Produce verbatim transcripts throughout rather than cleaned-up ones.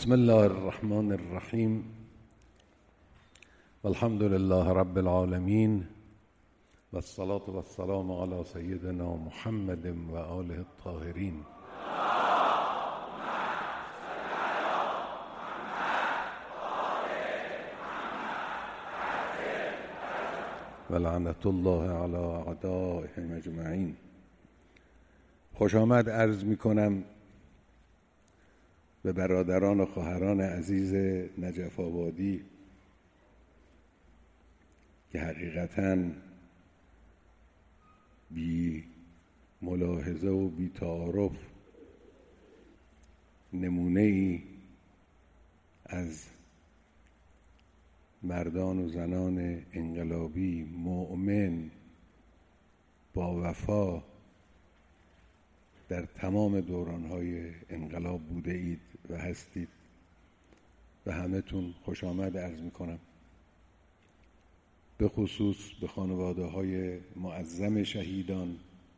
بسم الله الرحمن الرحیم والحمد لله رب العالمین والصلاة والسلام علی سیدنا محمد و آله الطاهرین. و لعنت الله علی اعدائهم اجمعین. خوش آمد عرض می کنم به برادران و خواهران عزیز نجف آبادی که حقیقتاً بی ملاحظه و بی تعارف نمونه ای از مردان و زنان انقلابی مؤمن با وفا در تمام دوران‌های انقلاب بوده اید و هستید و همه‌تون خوش آمد عرض می‌کنم. به خصوص به خانواده‌های معظم شهیدان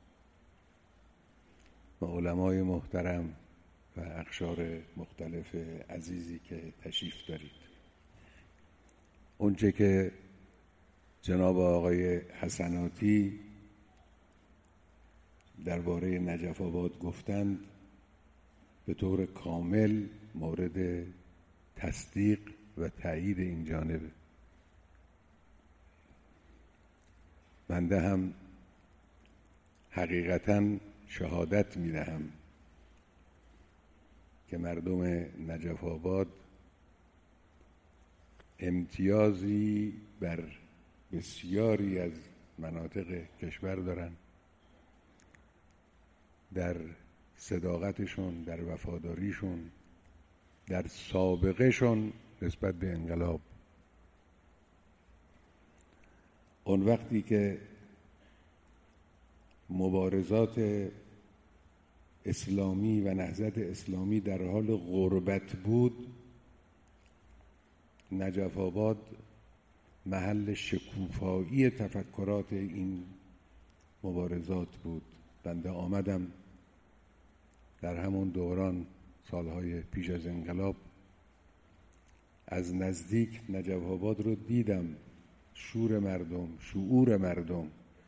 و علمای محترم و اقشار مختلف عزیزی که تشریف دارید. اونچه که جناب آقای حسناتی درباره نجف آباد گفتند به طور کامل مورد تصدیق و تایید این جانبه. بنده هم حقیقتاً شهادت می‌دهم که مردم نجف آباد امتیازی بر بسیاری از مناطق کشور دارند در صداقتشون، در وفاداریشون، در سابقهشون نسبت به انقلاب. اون وقتی که مبارزات اسلامی و نهضت اسلامی در حال غربت بود، نجف آباد محل شکوفایی تفکرات این مبارزات بود. بنده آمدم در همون دوران سالهای پیش از انقلاب، از نزدیک نجف آباد رو دیدم. شور مردم، شعور مردم،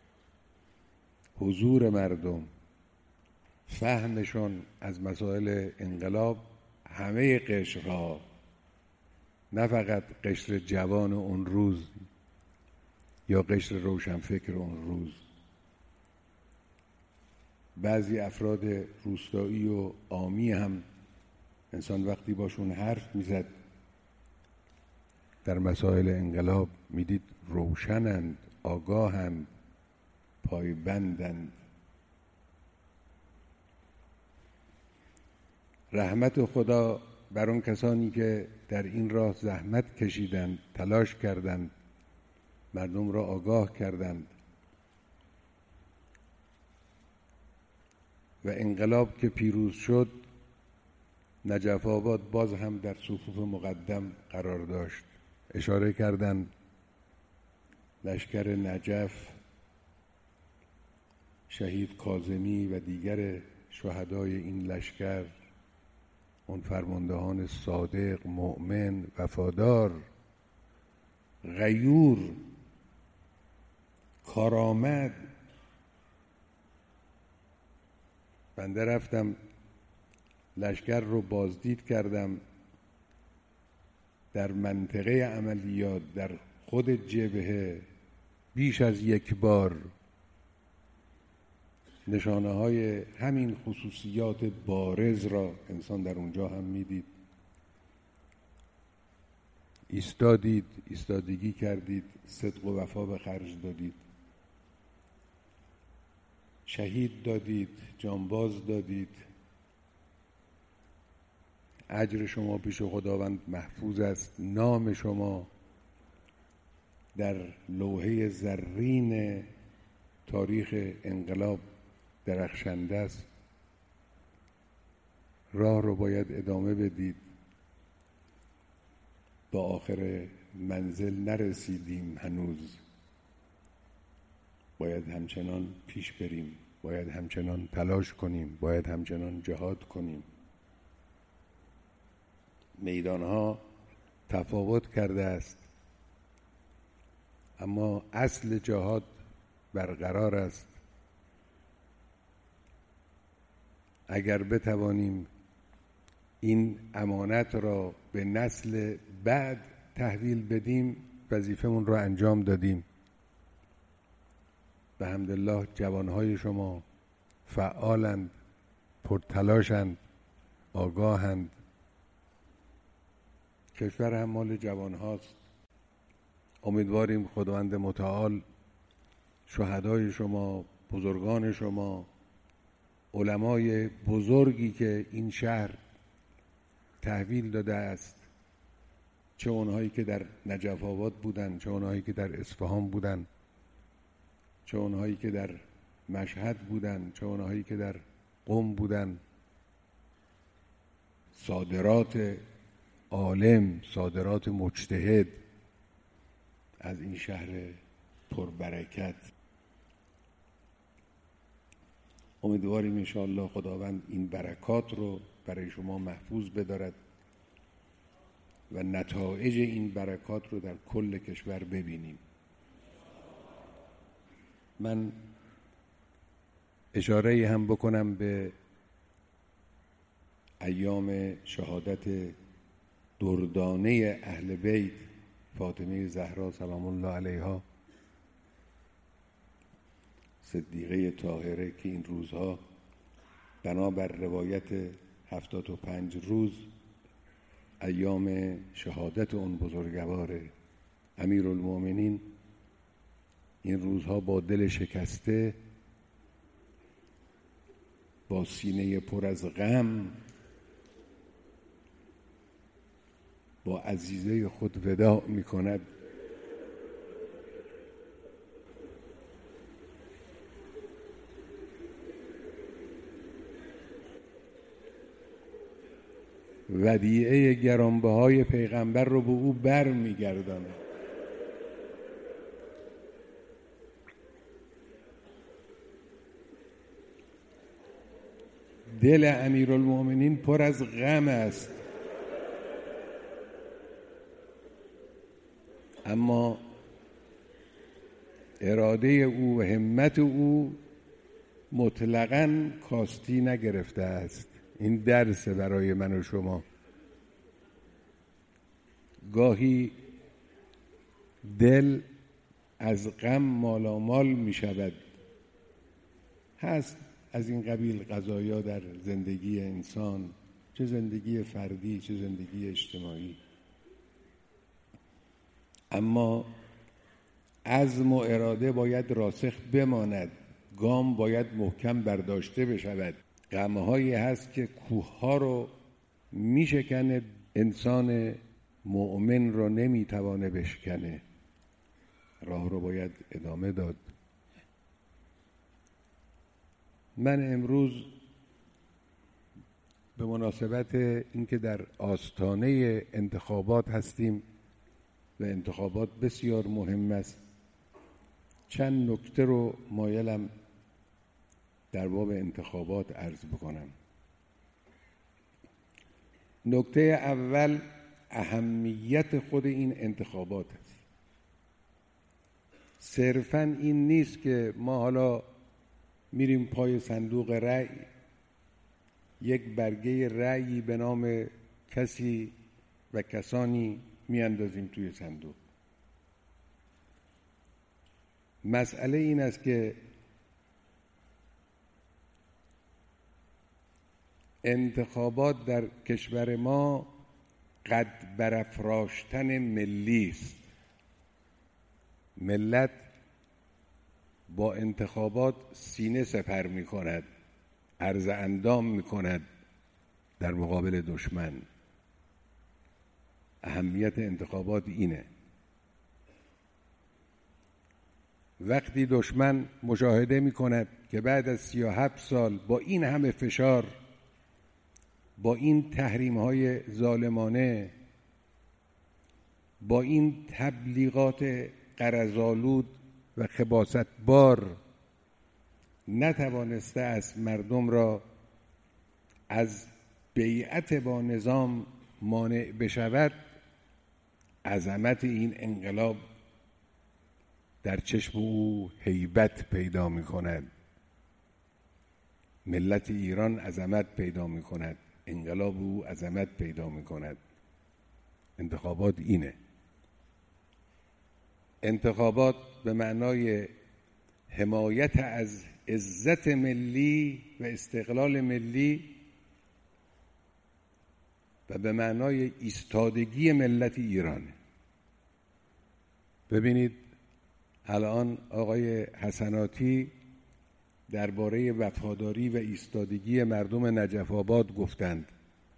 حضور مردم، فهمشون از مسائل انقلاب، همه قشرها، نه فقط قشر جوان اون روز یا قشر روشنفکر اون روز. بعضی افراد روستایی و عامی هم انسان وقتی باشون حرف میزد در مسائل انقلاب میدید روشنند، آگاهند، پایبندند. رحمت خدا بر اون کسانی که در این راه زحمت کشیدند، تلاش کردند، مردم را آگاه کردند و انقلاب که پیروز شد، نجف آباد باز هم در صفوف مقدم قرار داشت. اشاره کردند لشکر نجف، شهید کاظمی و دیگر شهدای این لشکر، اون فرماندهان صادق، مؤمن، وفادار، غیور، کارآمد. بنده رفتم لشکر رو بازدید کردم در منطقه عملیات، در خود جبهه بیش از یک بار. نشانه های همین خصوصیات بارز را انسان در اونجا هم میدید. ایستادید، ایستادگی کردید، صدق و وفا به خرج دادید، شهید دادید، جانباز دادید. اجر شما پیش خداوند محفوظ است. نام شما در لوحه زرین تاریخ انقلاب درخشنده است. راه رو باید ادامه بدید. با آخر منزل نرسیدیم هنوز. باید همچنان پیش بریم، باید همچنان تلاش کنیم، باید همچنان جهاد کنیم. میدانها تفاوت کرده است، اما اصل جهاد برقرار است. اگر بتوانیم این امانت را به نسل بعد تحویل بدیم، وظیفمون را انجام دادیم. به حمدالله جوانهای شما فعالند، پرتلاشند، آگاهند. کشور هم مال جوان هاست. امیدواریم خداوند متعال شهدای شما، بزرگان شما، علمای بزرگی که این شهر تحویل داده است، چه اونهایی که در نجف آباد بودن، چه اونهایی که در اصفهان بودن، چه اونهایی که در مشهد بودن، چه اونهایی که در قم بودن، صادرات عالم، صادرات مجتهد از این شهر پربرکت. امیدواریم انشاءالله خداوند این برکات رو برای شما محفوظ بدارد و نتایج این برکات رو در کل کشور ببینیم. من اشاره هم بکنم به ایام شهادت دردانه اهل بیت فاطمه زهرا سلام الله علیها، صدیقه طاهره، که این روزها بنابر روایت هفتاد و پنج روز ایام شهادت اون بزرگوار امیرالمومنین، این روزها با دل شکسته، با سینه پر از غم، با عزیزه خود وداع می کند. ودیعه گرانبهای پیغمبر رو به او بر می گرداند. دل امیرالمومنین پر از غم است، اما اراده او و همت او مطلقاً کاستی نگرفته است. این درس برای من و شما. گاهی دل از غم مالامال می شود. هست از این قبیل قضایا در زندگی انسان، چه زندگی فردی چه زندگی اجتماعی، اما عزم و اراده باید راسخ بماند، گام باید محکم برداشته بشود. غمهایی هست که کوهها رو میشکنه، انسان مؤمن رو نمیتوانه بشکنه، راه رو باید ادامه داد. من امروز به مناسبت اینکه در آستانه انتخابات هستیم و انتخابات بسیار مهم است، چند نکته رو مایلم در باب انتخابات عرض بکنم. نکته اول اهمیت خود این انتخابات است. صرفاً این نیست که ما حالا میریم پای صندوق رأی، یک برگه رأیی به نام کسی و کسانی میاندازیم توی صندوق. مسئله این است که انتخابات در کشور ما قد برافراشتن ملی است. ملت با انتخابات سینه سپر می کند، عرض اندام می کند در مقابل دشمن. اهمیت انتخابات اینه. وقتی دشمن مشاهده می کند که بعد از سی و هفت سال با این همه فشار، با این تحریم های ظالمانه، با این تبلیغات غرض‌آلود و خباثتبار نتوانسته است مردم را از بیعت با نظام مانع بشود، عظمت این انقلاب در چشم او هیبت پیدا می کند. ملت ایران عظمت پیدا می کند، انقلاب او عظمت پیدا می کند. انتخابات اینه. انتخابات به معنای حمایت از عزت ملی و استقلال ملی و به معنای ایستادگی ملت ایرانه. ببینید الان آقای حسناتی درباره وفاداری و ایستادگی مردم نجف آباد گفتند.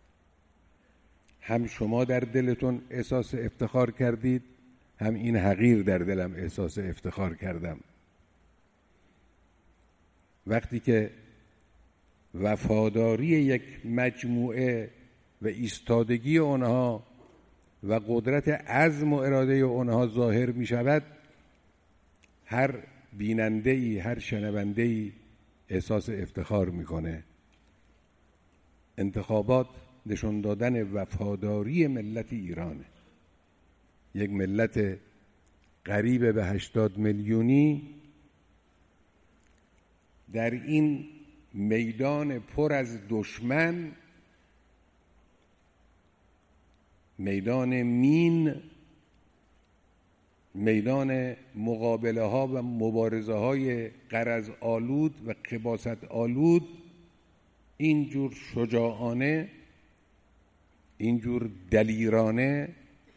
هم شما در دلتون احساس افتخار کردید، هم این حقیر در دلم احساس افتخار کردم. وقتی که وفاداری یک مجموعه و ایستادگی آنها و قدرت عزم و اراده آنها ظاهر می شود، هر بیننده‌ای، هر شنونده‌ای احساس افتخار میکنه. انتخابات نشون دادن وفاداری ملت ایرانه. یک ملت قریب به هشتاد میلیونی در این میدان پر از دشمن، میدان مین، میدان مقابله ها و مبارزه های غرض آلود و خباثت آلود، اینجور شجاعانه، اینجور دلیرانه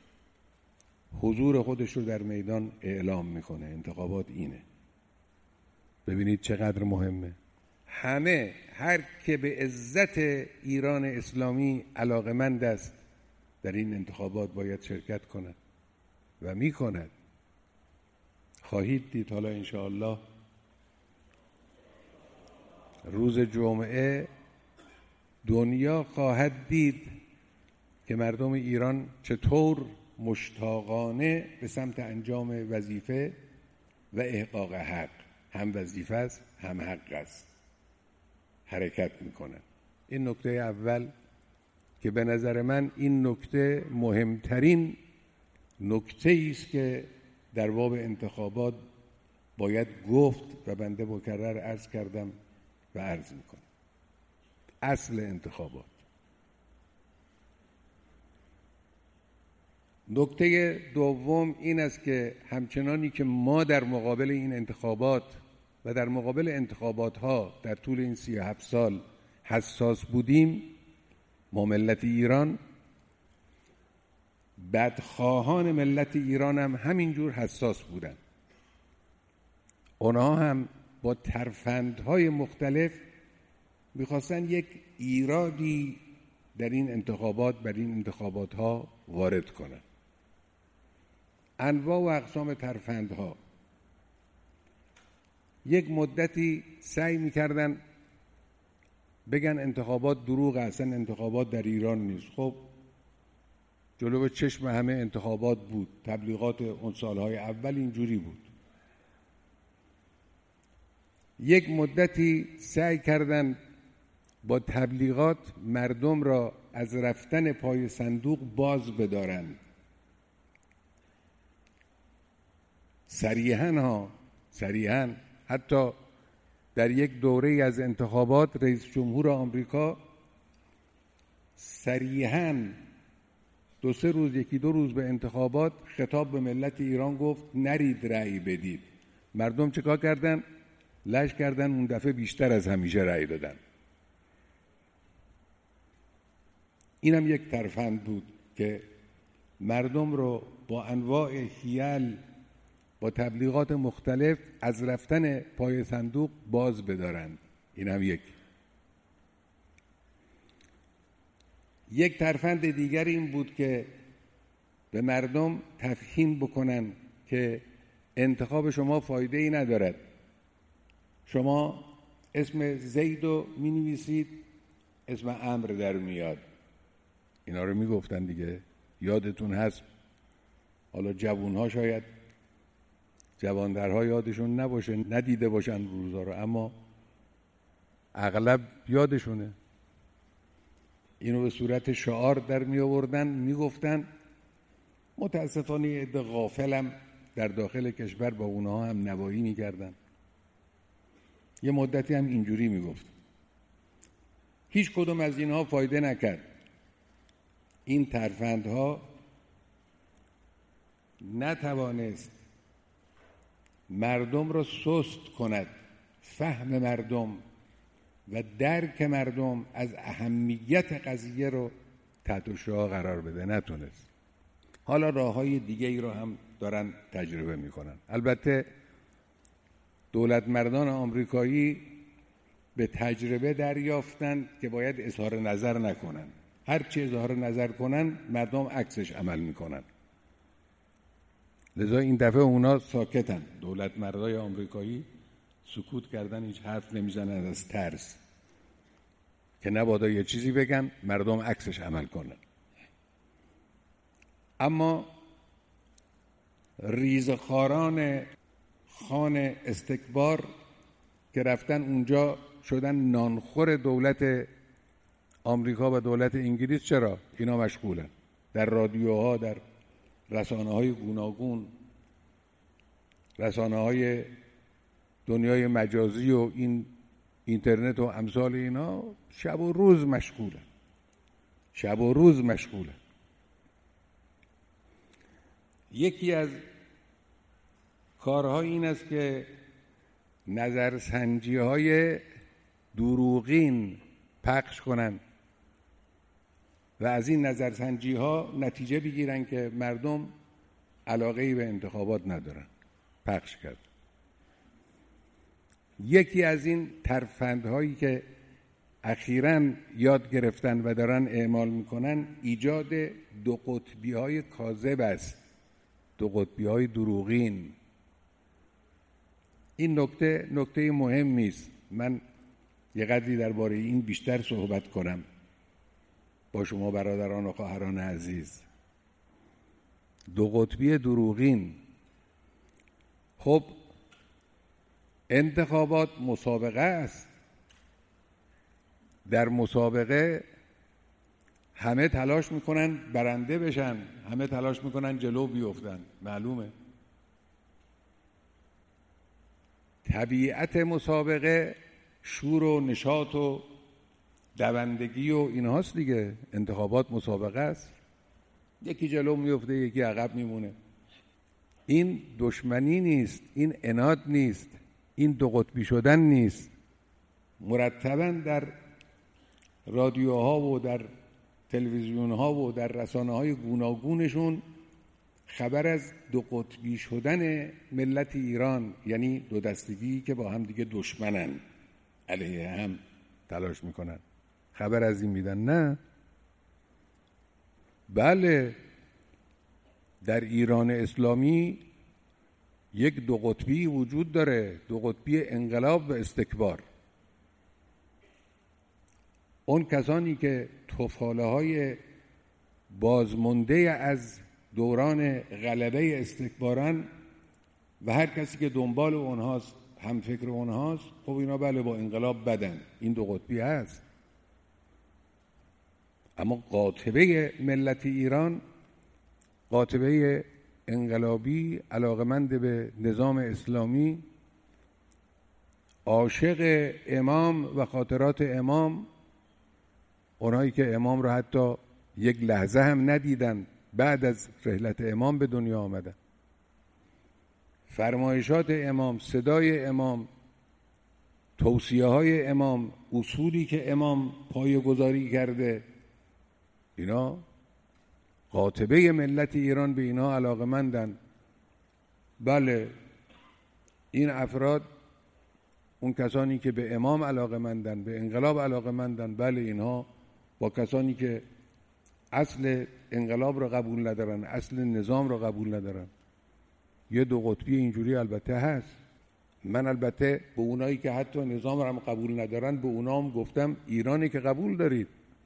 حضور خودش رو در میدان اعلام میکنه. انتخابات اینه. ببینید چقدر مهمه. همه، هر که به عزت ایران اسلامی علاقمند است در این انتخابات باید شرکت کند و میکند. خواهید دید حالا انشاءالله روز جمعه دنیا خواهد دید که مردم ایران چطور مشتاقانه به سمت انجام وظیفه و احقاق حق، هم وظیفه است هم حق است، حرکت میکنن. این نکته اول که به نظر من این نکته مهمترین نکته است که در باب انتخابات باید گفت و بنده مکرر عرض کردم و عرض میکنم. اصل انتخابات. نکته دوم این است که همچنانی که ما در مقابل این انتخابات و در مقابل انتخابات ها در طول این سی و هفت سال حساس بودیم، ما ملت ایران، بدخواهان ملت ایران هم همینجور حساس بودن. اونها هم با ترفندهای مختلف میخواستن یک ایرادی در این انتخابات بر این انتخابات ها وارد کنن. انواع و اقسام ترفندها. یک مدتی سعی میکردن بگن انتخابات دروغ، اصلا انتخابات در ایران نیست. خب جلو چشم همه انتخابات بود. تبلیغات اون سالهای اول اینجوری بود. یک مدتی سعی کردن با تبلیغات مردم را از رفتن پای صندوق باز بدارند. صریحاً ها صریحاً حتی در یک دوره از انتخابات رئیس جمهور آمریکا صریحاً دو سه روز یکی دو روز به انتخابات خطاب به ملت ایران گفت نرید رأی بدید. مردم چیکار کردن؟ لش کردن، اون دفعه بیشتر از همیشه رأی دادن. اینم یک ترفند بود که مردم رو با انواع حیل، با تبلیغات مختلف از رفتن پای صندوق باز بدارند. اینم یک. یک ترفند دیگر این بود که به مردم تفهیم بکنن که انتخاب شما فایده ای ندارد. شما اسم زید رو می نویسید، اسم عمر در میاد. اینا رو می گفتن دیگه. یادتون هست، حالا جوانها شاید جوانترها یادشون نباشه، ندیده باشن روزا رو، اما اغلب یادشونه. اینو به صورت شعار در می آوردن، می گفتن. متاسفانه یه عده غافلم در داخل کشور با اونها هم نوایی می کردن. یه مدتی هم اینجوری می گفت. هیچ کدوم از اینها فایده نکرد. این ترفندها نتوانست مردم را سست کند، فهم مردم و درک مردم از اهمیت قضیه رو تحت شعاع قرار بده، نتونست. حالا راه‌های دیگه ای رو هم دارن تجربه میکنن. البته دولت مردان آمریکایی به تجربه دریافتند که باید اظهار نظر نکنن. هر چی اظهار نظر کنن مردم عکسش عمل میکنن. لذا این دفعه اونا ساکتن. دولت مردای آمریکایی سکوت کردن، هیچ حرف نمیزنن از ترس که نبادا یه چیزی بگن مردم عکسش عمل کنن. اما ریزخواران خان استکبار که رفتن اونجا شدن نانخور دولت آمریکا و دولت انگلیس، چرا؟ اینا مشغولن در رادیوها، در رسانه‌های گوناگون، رسانه‌های دنیای مجازی و این اینترنت و امثال اینا، شب و روز مشغولن شب و روز مشغولن یکی از کارها این است که نظرسنجی‌های دروغین پخش کنن و از این نظرسنجی‌ها نتیجه بگیرن که مردم علاقه‌ای به انتخابات ندارن. پخش کرد. یکی از این ترفندهایی که اخیراً یاد گرفتن و دارن اعمال میکنن ایجاد دو قطبی‌های کاذب است، دو قطبی‌های دروغین. این نکته نکته مهمی است. من یه قدری درباره این بیشتر صحبت کنم با شما برادران و خواهران عزیز. دو قطبی دروغین. خب انتخابات مسابقه است. در مسابقه همه تلاش میکنن برنده بشن، همه تلاش میکنن جلو بیفتن، معلومه. طبیعت مسابقه شور و نشاط و دوندگی و اینهاست دیگه. انتخابات مسابقه است. یکی جلو میفته، یکی عقب میمونه. این دشمنی نیست، این عناد نیست، این دو قطبی شدن نیست. مرتباً در رادیوها و در تلویزیونها و در رسانه‌های گوناگونشون خبر از دو قطبی شدن ملت ایران، یعنی دو دستگی که با هم دیگه دشمنن، علیه هم تلاش میکنن، خبر از این میدن. نه، بله، در ایران اسلامی یک دو قطبی وجود داره، دو قطبی انقلاب و استکبار. اون کسانی که توفاله های بازمانده از دوران غلبه استکبارن و هر کسی که دنبال اونهاست، هم فکر اونهاست، خب اینا بله با انقلاب بدن، این دو قطبی هست. اما قاطبه ملت ایران، قاطبه انقلابی، علاقمند به نظام اسلامی، عاشق امام و خاطرات امام، اونایی که امام رو حتی یک لحظه هم ندیدن، بعد از رحلت امام به دنیا آمدن. فرمایشات امام، صدای امام، توصیه های امام، اصولی که امام پایه‌گذاری کرده، اینا قاطبه ملت ایران به اینا علاقمندن. بله، این افراد، اون کسانی که به امام علاقمندن، به انقلاب علاقمندن، بله اینها با کسانی که اصل انقلاب را قبول ندارن، اصل نظام را قبول ندارن. یه دو قطبی اینجوری البته هست. من البته به اونایی که حتی نظام را هم قبول ندارن، به اونا هم گفتم ایرانی که قبول دارید،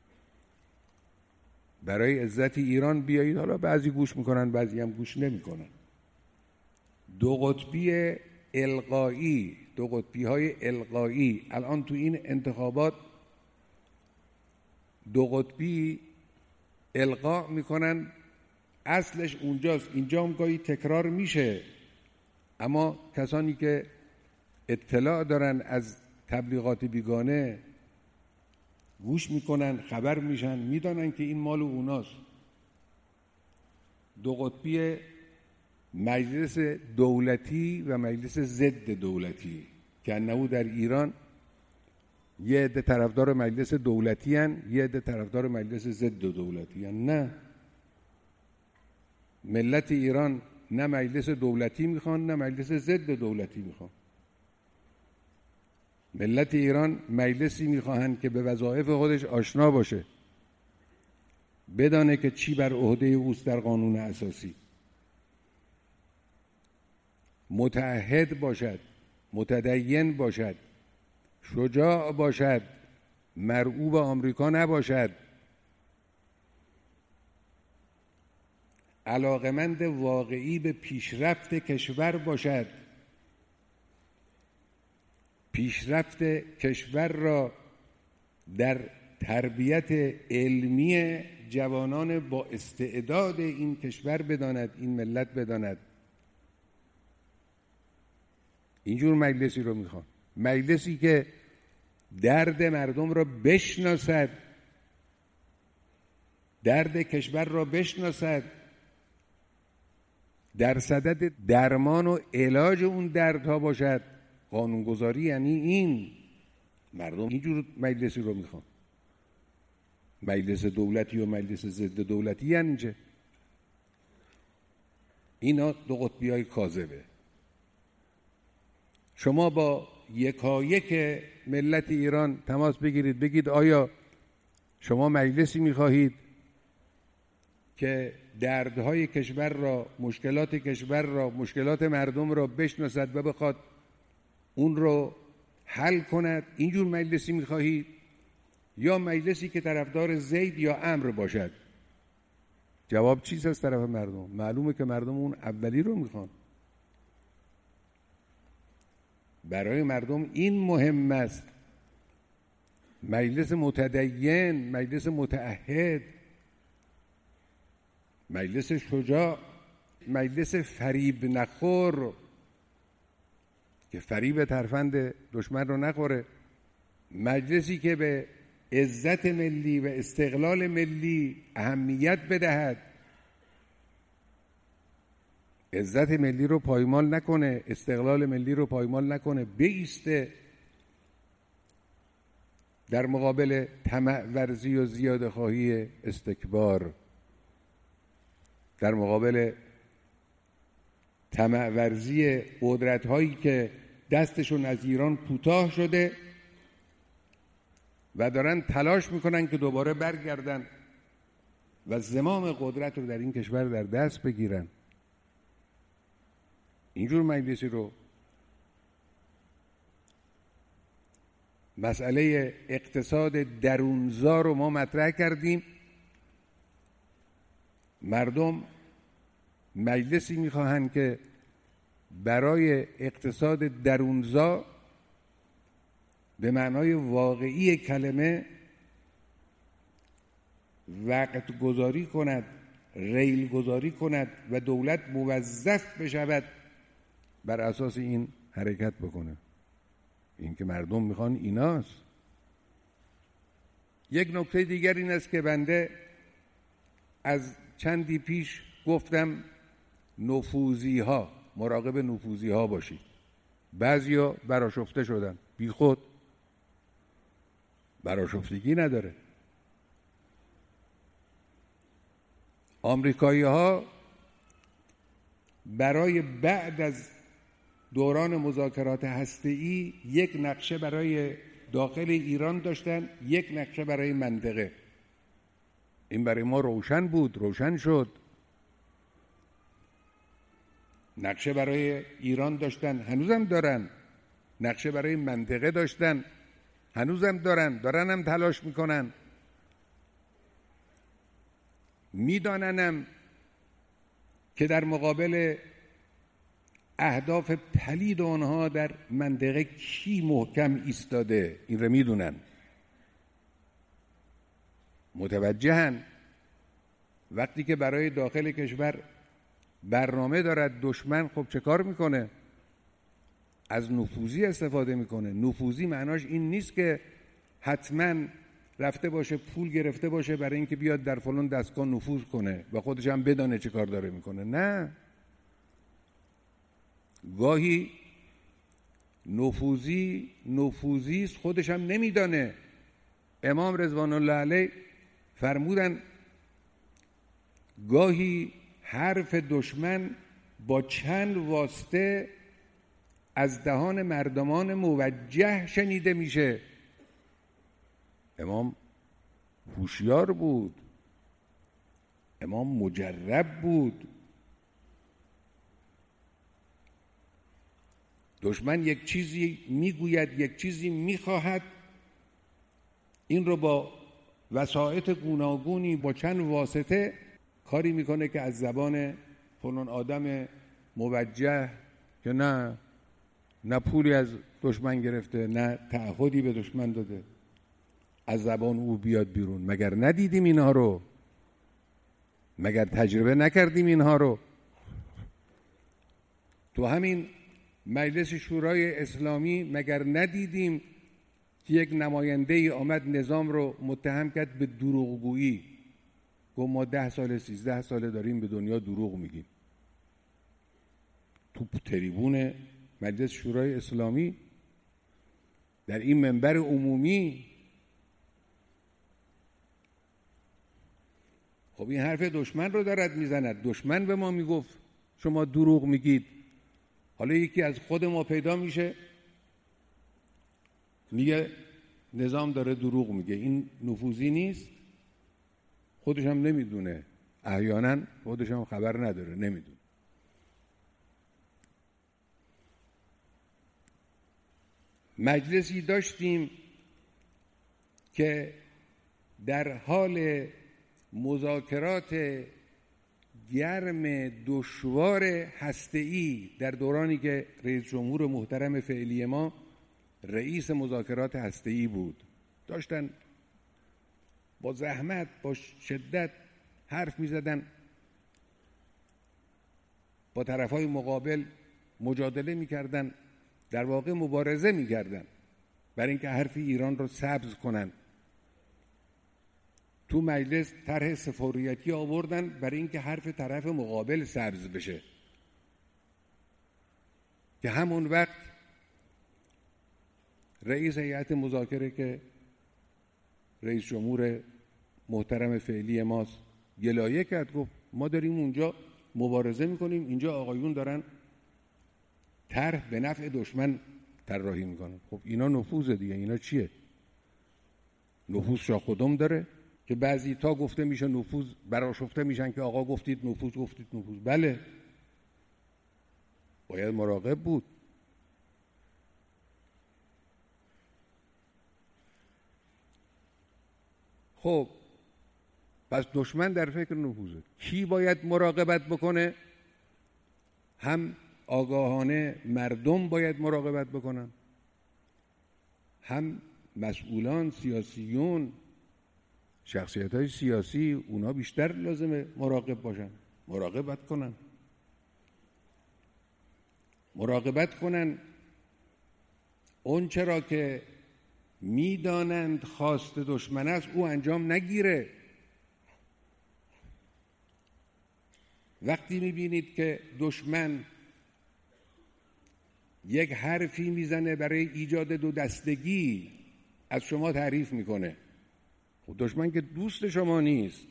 برای عزت ایران بیایید. حالا بعضی گوش میکنن، بعضی هم گوش نمیکنن. دو قطبی القایی، دو قطبی های القایی الان تو این انتخابات دو قطبی القا میکنن اصلش اونجاست. اینجا هم گاهی تکرار میشه، اما کسانی که اطلاع دارن از تبلیغات بیگانه گوش میکنن، خبر میشن، میدانن که این مال اوناست. دو قطبی مجلس دولتی و مجلس ضد دولتی که انه در ایران یه عده طرفدار مجلس دولتی هن، یه عده طرفدار مجلس ضد دولتی هن. نه، ملت ایران نه مجلس دولتی میخوان نه مجلس ضد دولتی میخوان. ملت ایران مجلسی میخواهند که به وظایف خودش آشنا باشه، بدانه که چی بر عهده اوست در قانون اساسی، متعهد باشد، متدین باشد، شجاع باشد، مرعوب آمریکا نباشد، علاقمند واقعی به پیشرفت کشور باشد. پیشرفت کشور را در تربیت علمی جوانان با استعداد این کشور بداند، این ملت بداند. اینجور مجلسی رو میخوان، مجلسی که درد مردم را بشناسد، درد کشور را بشناسد، در صدد درمان و علاج اون دردها باشد. قانونگذاری یعنی این. مردم اینجور مجلسی رو میخوان. مجلس دولتی و مجلس ضد دولتی یعنی چه؟ اینا دو قطبی های کاذبه. شما با یکایک ملت ایران تماس بگیرید، بگید آیا شما مجلسی میخواهید که دردهای کشور را، مشکلات کشور را، مشکلات مردم را بشناسد و بخواد اون رو حل کند؟ اینجور مجلسی میخواهید؟ یا مجلسی که طرفدار زید یا امر باشد؟ جواب چیست از طرف مردم؟ معلومه که مردم اون اولی رو میخوان. برای مردم این مهم است، مجلس متدین، مجلس متعهد، مجلس شجاع، مجلس فریب نخور که فریب ترفند دشمن رو نخوره، مجلسی که به عزت ملی و استقلال ملی اهمیت بدهد، عزت ملی رو پایمال نکنه، استقلال ملی رو پایمال نکنه، بایسته در مقابل طمع ورزی و زیاده خواهی، استکبار، در مقابل طمع ورزی قدرت هایی که دستشون از ایران کوتاه شده و دارن تلاش میکنن که دوباره برگردن و زمام قدرت رو در این کشور در دست بگیرن. اینجور مجلسی رو مسئله اقتصاد درونزا رو ما مطرح کردیم. مردم مجلسی میخواهند که برای اقتصاد درونزا به معنای واقعی کلمه وقت گذاری کند، ریل گذاری کند و دولت موظف بشود بر اساس این حرکت بکنه. این که مردم میخوان ایناست. یک نکته دیگر این است که بنده از چندی پیش گفتم نفوذی ها، مراقب نفوذی ها باشید. بعضیا برآشفته شدن، بی خود، برآشفتگی نداره. آمریکایی ها برای بعد از دوران مذاکرات هسته‌ای یک نقشه برای داخل ایران داشتن، یک نقشه برای منطقه. این برای ما روشن بود، روشن شد. نقشه برای ایران داشتن، هنوزم دارن. نقشه برای منطقه داشتن، هنوزم دارن، دارن هم تلاش میکنن. میداننم که در مقابل اهداف پلید آنها در منطقه کی محکم ایستاده، این رو میدونن. متوجهن. وقتی که برای داخل کشور برنامه دارد دشمن، خب چه کار میکنه؟ از نفوذی استفاده میکنه. نفوذی معناش این نیست که حتما رفته باشه پول گرفته باشه برای اینکه بیاد در فلان دستگاه نفوذ کنه و خودش هم بدانه چه کار داره میکنه. نه، گاهی نفوذی نفوذی خودش هم نمیدانه. امام رضوان الله علیه فرمودن گاهی حرف دشمن با چند واسطه از دهان مردمان موجه شنیده میشه. امام هوشیار بود، امام مجرب بود. دشمن یک چیزی میگوید، یک چیزی میخواهد، این رو با وسایط گوناگونی با چند واسطه کاری میکنه که از زبان فلان آدم موجه که نه نه پولی از دشمن گرفته نه تعهدی به دشمن داده، از زبان او بیاد بیرون. مگر ندیدیم اینها رو؟ مگر تجربه نکردیم اینها رو؟ تو همین مجلس شورای اسلامی مگر ندیدیم که یک نماینده ای آمد نظام رو متهم کرد به دروغگویی؟ گفت ما ده سال سیزده ساله داریم به دنیا دروغ میگیم. تو تریبون مجلس شورای اسلامی در این منبر عمومی. خب این حرف دشمن رو دارد میزند. دشمن به ما میگفت شما دروغ میگید. حالا یکی از خود ما پیدا میشه میگه نظام داره دروغ میگه. این نفوذی نیست؟ خودش هم نمیدونه، احیانا خودش هم خبر نداره، نمیدونه. مجلسی داشتیم که در حال مذاکرات گرم دشوار هسته‌ای در دورانی که رئیس جمهور محترم فعلی ما رئیس مذاکرات هسته‌ای بود، داشتن با زحمت با شدت حرف می زدن، با طرفهای مقابل مجادله می کردن، در واقع مبارزه می کردن برای اینکه حرف ایران رو سبز کنن. تو مجلس طرح سفاریتی آوردن برای اینکه حرف طرف مقابل سبز بشه، که همون وقت رئیس هیئت مذاکره که رئیس جمهور محترم فعلی ماست گلایه کرد، گفت ما داریم اونجا مبارزه میکنیم، اینجا آقایون دارن طرح به نفع دشمن طراحی میکنن. خب اینا نفوذ دیگه. اینا چیه؟ نفوذ شاخ و دم داره که بعضی تا گفته میشه نفوذ برآشفته میشن که آقا گفتید نفوذ گفتید نفوذ. بله، باید مراقب بود. خب پس دشمن در فکر نفوذه. کی باید مراقبت بکنه؟ هم آگاهانه مردم باید مراقبت بکنن، هم مسئولان، سیاسیون، شخصیت‌های سیاسی، اونا بیشتر لازمه مراقب باشن، مراقبت کنن مراقبت کنن اون چرا که میدانند خواست دشمن است او انجام نگیره. وقتی میبینید که دشمن یک حرفی میزنه برای ایجاد دو دستگی، از شما تعریف میکنه، خب دشمن که دوست شما نیست،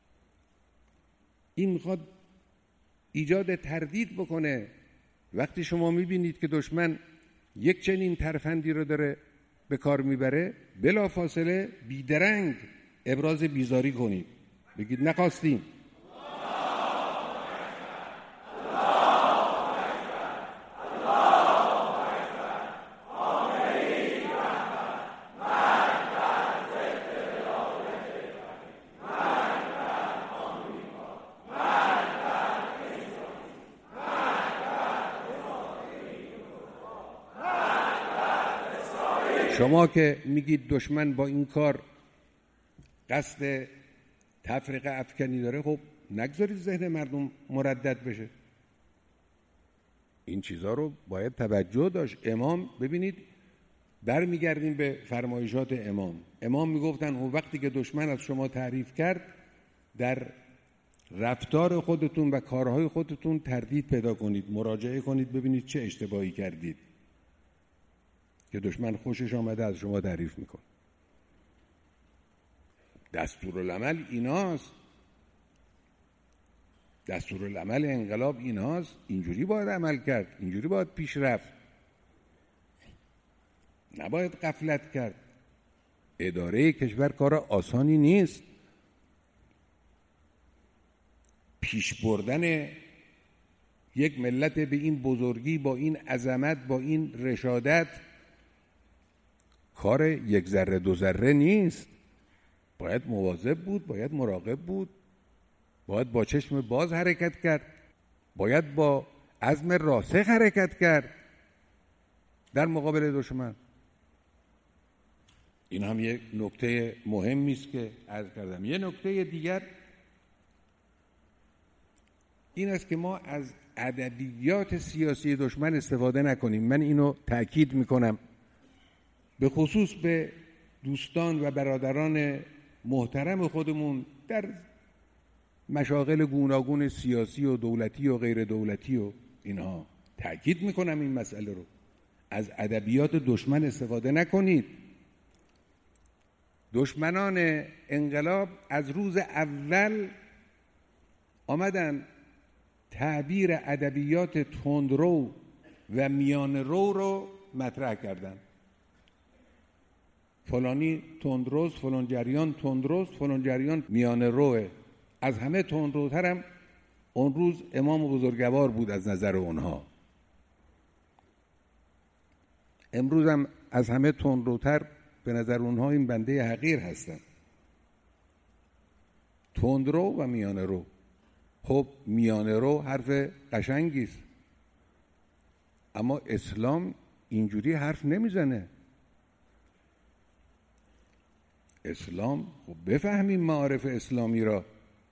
این میخواد ایجاد تردید بکنه. وقتی شما میبینید که دشمن یک چنین ترفندی رو داره به کار میبره، بلا فاصله بیدرنگ ابراز بیزاری کنید، بگید نخواستیم. شما که میگید دشمن با این کار قصد تفرقه افکنی داره، خب نگذارید ذهن مردم مردد بشه. این چیزها رو باید توجه داشت. امام ببینید، برمیگردیم به فرمایشات امام. امام میگفتن اون وقتی که دشمن از شما تعریف کرد، در رفتار خودتون و کارهای خودتون تردید پیدا کنید، مراجعه کنید ببینید چه اشتباهی کردید که دشمن خوشش آمده از شما تعریف میکنه. دستورالعمل ایناست، دستورالعمل انقلاب ایناست. اینجوری باید عمل کرد، اینجوری باید پیش رفت، نباید غفلت کرد. اداره کشور کار آسانی نیست. پیش بردن یک ملت به این بزرگی، با این عظمت، با این رشادت، کار یک ذره دو ذره نیست. باید مواظب بود، باید مراقب بود، باید با چشم باز حرکت کرد، باید با عزم راسخ حرکت کرد در مقابل دشمن. این هم یک نکته مهمی است که عرض کردم. یه نکته دیگر این است که ما از ادبیات سیاسی دشمن استفاده نکنیم. من اینو تأکید میکنم، به خصوص به دوستان و برادران محترم خودمون در مشاغل گوناگون سیاسی و دولتی و غیر دولتی و اینها. تأکید میکنم این مسئله رو، از ادبیات دشمن استفاده نکنید. دشمنان انقلاب از روز اول آمدن تعبیر ادبیات تندرو و میانه‌رو رو مطرح کردن. فلانی تندروست، فلان جریان تندروست، فلان جریان میانه‌روه. از همه تندروترم اون روز امام بزرگوار بود از نظر اونها. امروز هم از همه تندروتر به نظر اونها این بنده حقیر هستن. تندرو و میانه‌رو. خب میانه‌رو حرف قشنگی است، اما اسلام اینجوری حرف نمیزنه. اسلام، خب بفهمیم معارف اسلامی را.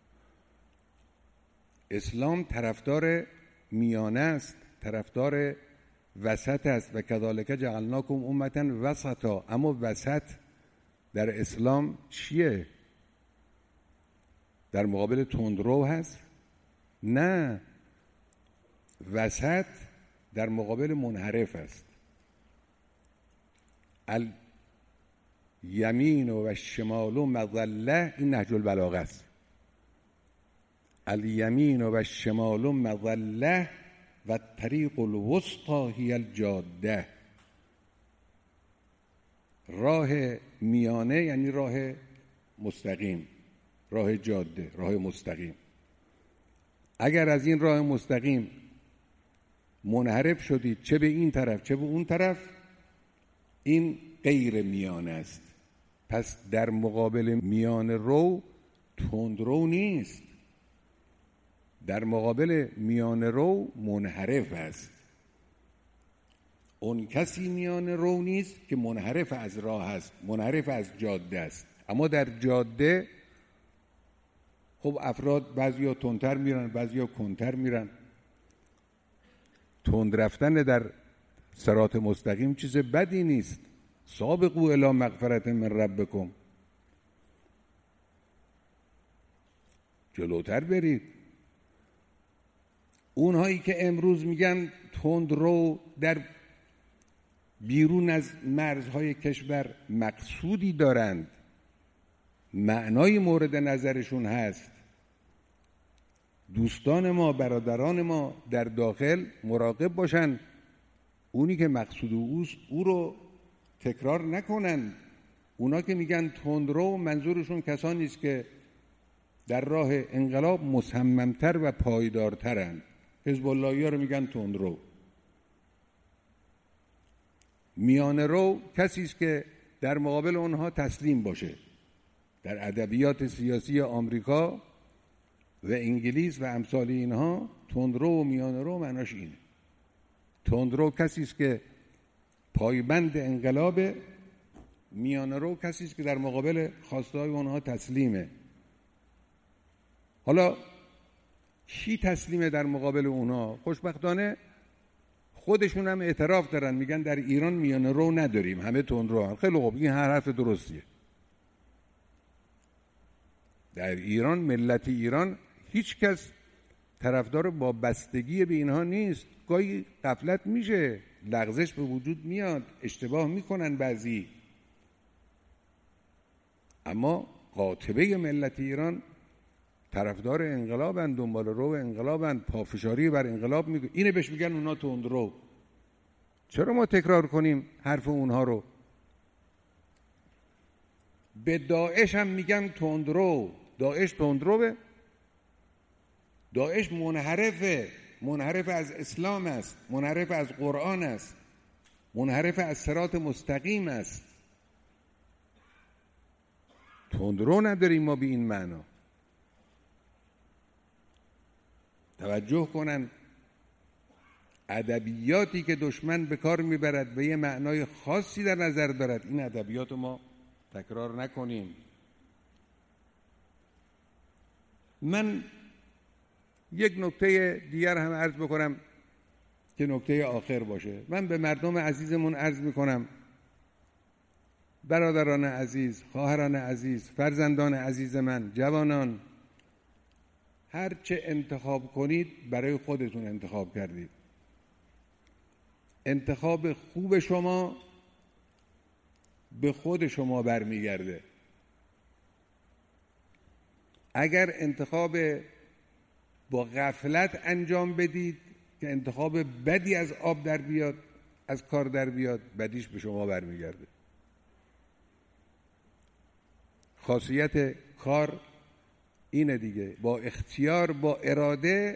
اسلام طرفدار میانه است، طرفدار وسط است. و کذالک جعلناکم امة وسطا. اما وسط در اسلام چیه؟ در مقابل تندرو هست؟ نه، وسط در مقابل منحرف است. الیمین و الشمال مظله، این نهج البلاغه است. الیمین و الشمال مظله و الطریق الوسطی هی الجاده. راه میانه یعنی راه مستقیم، راه جاده، راه مستقیم. اگر از این راه مستقیم منحرف شدید، چه به این طرف چه به اون طرف، این غیر میانه است. پس در مقابل میانه رو تندرو نیست، در مقابل میانه رو منحرف است. اون کسی میانه رو نیست که منحرف از راه است، منحرف از جاده است. اما در جاده خب افراد بعضیا تندتر میرن، بعضیا کنتر میرن. تند رفتن در صراط مستقیم چیز بدی نیست. سابقوا الی مغفرة من ربکم، جلوتر برید. اونهایی که امروز میگن تندرو در بیرون از مرزهای کشور مقصودی دارند، معنای مورد نظرشون هست. دوستان ما، برادران ما در داخل مراقب باشن، اونی که مقصود اوست او رو تکرار نکنن. اونا که میگن تندرو، منظورشون کسانی است که در راه انقلاب مصممتر و پایدارترن. حزب اللهی‌ها رو میگن تندرو. میانه رو کسی است که در مقابل اونها تسلیم باشه. در ادبیات سیاسی آمریکا و انگلیس و امثال اینها تندرو و میانه رو معناش اینه. تندرو کسی است که پایبند انقلاب، میانه رو کسی است که در مقابل خواسته های اونها تسلیمه. حالا کی تسلیمه در مقابل اونها؟ خوشبختانه خودشون هم اعتراف دارن، میگن در ایران میانه رو نداریم، همه تندرو. خیلی خوب، این هر حرف درستیه. در ایران، ملت ایران، هیچ کس طرفدار وابستگی به اینها نیست. گاهی غفلت میشه، لغزش به وجود میاد، اشتباه میکنن بعضی، اما قاطبه ملت ایران طرفدار انقلابن، دنبال رو انقلابن، پافشاری بر انقلاب میگه. اینه بهش میگن اونا تندرو. چرا ما تکرار کنیم حرف اونها رو؟ به داعش هم میگن تندرو. داعش تندروه؟ داعش منحرفه، منحرف از اسلام است، منحرف از قرآن است، منحرف از صراط مستقیم است. تندرو نداریم ما به این معنا. توجه کنن ادبیاتی که دشمن به کار میبرد و یه معنای خاصی در نظر دارد، این ادبیات ما تکرار نکنیم. من یک نکته دیگر هم عرض بکنم که نکته آخر باشه. من به مردم عزیزمون عرض میکنم، برادران عزیز، خواهران عزیز، فرزندان عزیز من، جوانان، هر چه انتخاب کنید برای خودتون انتخاب کردید. انتخاب خوب شما به خود شما برمیگرده. اگر انتخاب با غفلت انجام بدید که انتخاب بدی از آب در بیاد، از کار در بیاد، بدیش به شما برمیگرده. خاصیت کار اینه دیگه، با اختیار، با اراده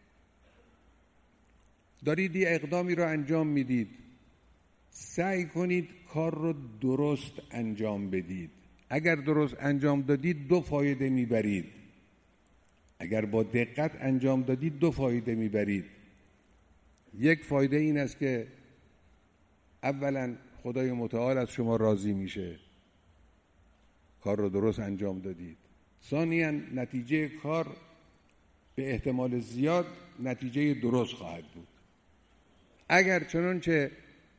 دارید یه اقدامی رو انجام میدید، سعی کنید کار رو درست انجام بدید. اگر درست انجام دادید دو فایده میبرید، اگر با دقت انجام دادید دو فایده میبرید. یک فایده این است که اولا خدای متعال از شما راضی میشه، کار رو درست انجام دادید. ثانیاً نتیجه کار به احتمال زیاد نتیجه درست خواهد بود. اگر چنانچه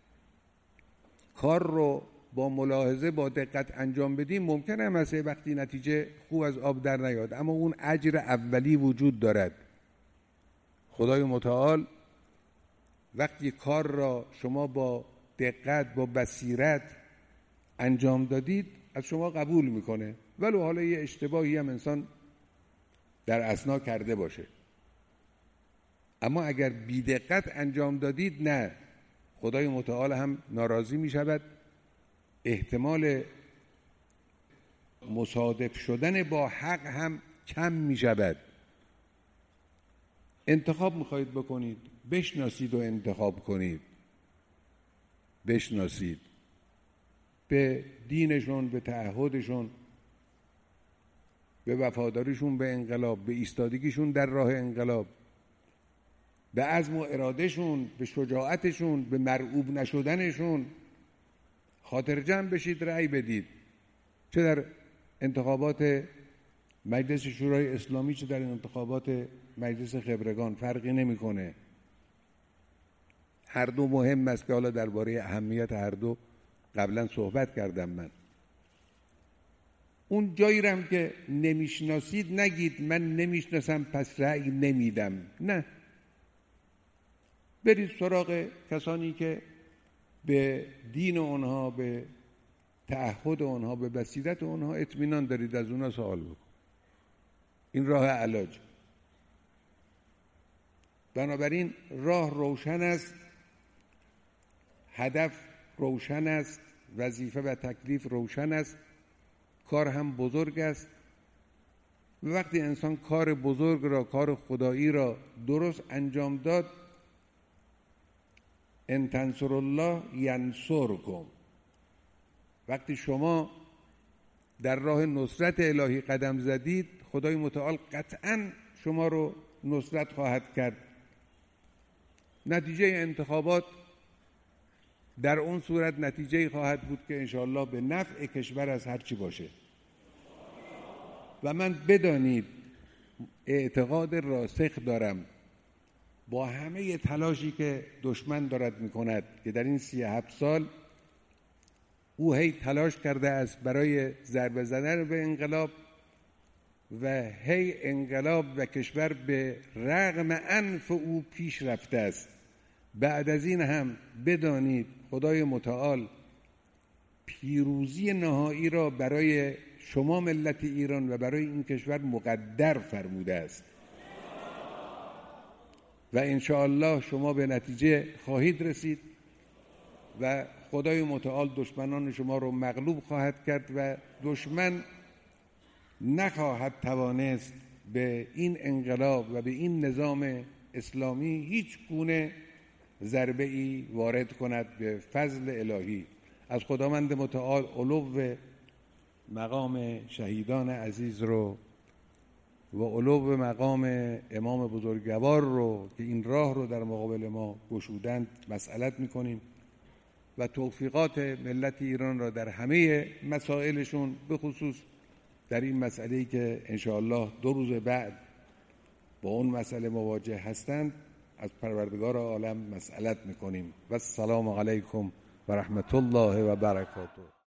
کار رو با ملاحظه، با دقت انجام بدیم، ممکنه مثلا وقتی نتیجه خوب از آب در نیاد، اما اون اجر اولی وجود دارد. خدای متعال وقتی کار را شما با دقت، با بصیرت انجام دادید، از شما قبول میکنه، ولو حالا یه اشتباهی هم انسان در اثنا کرده باشه. اما اگر بی دقت انجام دادید، نه، خدای متعال هم ناراضی می شود، احتمال مصادف شدن با حق هم کم می شود. انتخاب می خواهید بکنید، بشناسید و انتخاب کنید. بشناسید به دینشون، به تعهدشون، به وفاداریشون به انقلاب، به ایستادگیشون در راه انقلاب، به عزم و ارادهشون، به شجاعتشون، به مرعوب نشدنشون خاطر جمع بشید، رأی بدید. چه در انتخابات مجلس شورای اسلامی، چه در انتخابات مجلس خبرگان، فرقی نمیکنه. هر دو مهم است که حالا درباره اهمیت هر دو قبلا صحبت کردم. من اون جایی رم که نمیشناسید نگید من نمیشناسم پس رأی نمیدم. نه، برید سراغ کسانی که به دین اونها، به تعهد اونها، به بصیرت اونها اطمینان دارید، از اونها سوال بکن. این راه علاج. بنابراین راه روشن است، هدف روشن است، وظیفه و تکلیف روشن است، کار هم بزرگ است. وقتی انسان کار بزرگ را، کار خدایی را درست انجام داد، ان تنصروا الله ینصرکم. وقتی شما در راه نصرت الهی قدم زدید، خدای متعال قطعاً شما رو نصرت خواهد کرد. نتیجه انتخابات در اون صورت نتیجه خواهد بود که انشاءالله به نفع کشور از هر چی باشه. و من بدانید اعتقاد راسخ دارم با همه تلاشی که دشمن دارد میکند که در این سی هفت سال او هی تلاش کرده است برای ضربه زدن به انقلاب و هی انقلاب و کشور به رغم انف او پیش رفته است. بعد از این هم بدانید خدای متعال پیروزی نهایی را برای شما ملت ایران و برای این کشور مقدر فرموده است و انشاءالله شما به نتیجه خواهید رسید و خدای متعال دشمنان شما رو مغلوب خواهد کرد و دشمن نخواهد توانست به این انقلاب و به این نظام اسلامی هیچ گونه ضربه ای وارد کند به فضل الهی. از خداوند متعال علو مقام شهیدان عزیز رو و علو مقام امام بزرگوار رو که این راه رو در مقابل ما گشودند مسئلت میکنیم و توفیقات ملت ایران را در همه مسائلشون به خصوص در این مسئله‌ای که انشاءالله دو روز بعد با اون مسئله مواجه هستند از پروردگار عالم مسئلت میکنیم. و السلام علیکم و رحمت الله و برکاته.